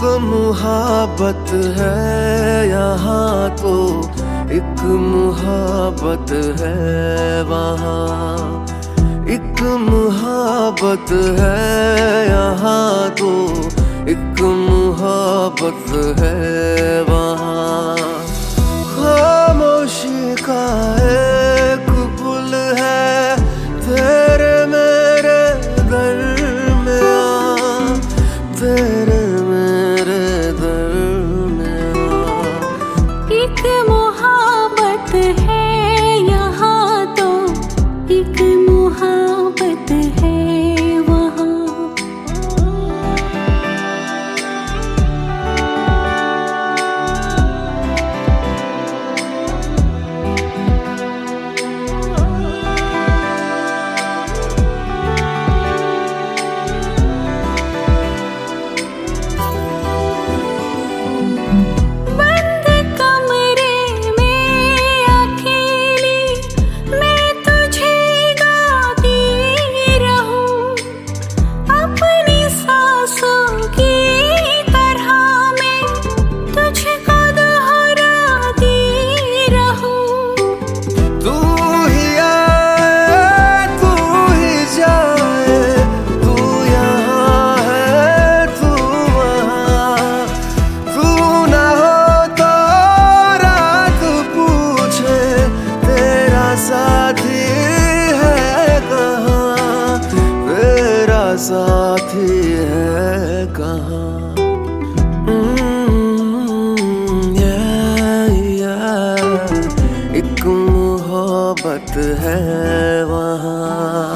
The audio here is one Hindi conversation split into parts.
मुहाबत है यहाँ तो, एक मुहाबत है वहाँ। एक मुहाबत है यहाँ तो, एक मुहाबत है वहाँ। खामोशी का एक पुल है तेरे मेरे दरमियाँ, तेरे मेरे दरमियाँ। एक मुहाबत है यहाँ तो, एक मुहाबत है वहाँ। साथी है कहाँ? एक मोहब्बत है वहाँ।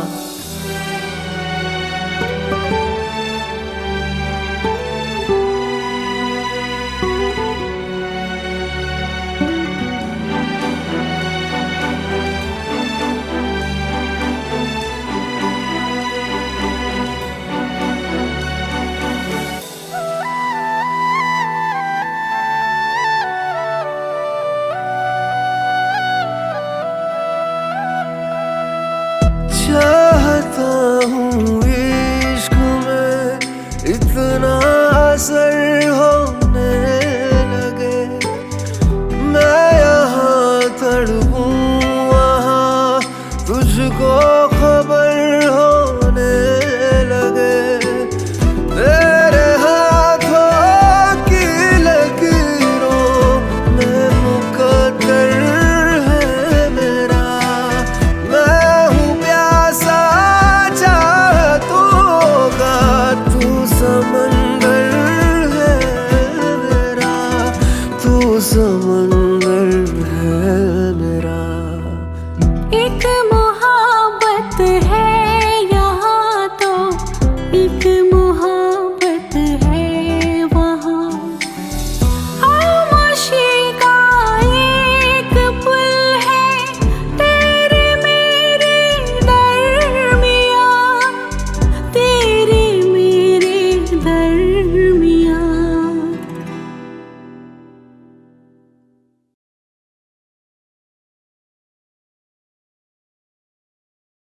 चाहता हूँ इश्क में इतना असर होने लगे, मैं यहाँ तड़पूं वहाँ तुझको खबर होने लगे। तेरे हाथों की लकीरों में मुकद्दर है मेरा, समंदर है मेरा, तू समंदर